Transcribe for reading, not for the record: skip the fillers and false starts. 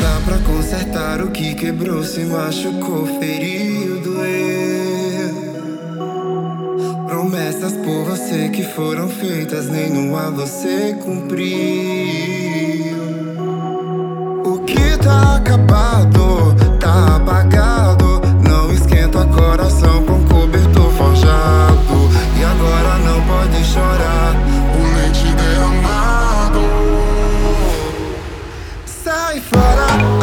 dá pra consertar o que quebrou, se machucou, feriu, doeu. Promessas por você que foram feitas, nenhuma você cumpriu. O que tá acabado, tá apagado. Não esquenta coração com cobertor forjado. E agora não pode chorar o leite derramado. Sai fora.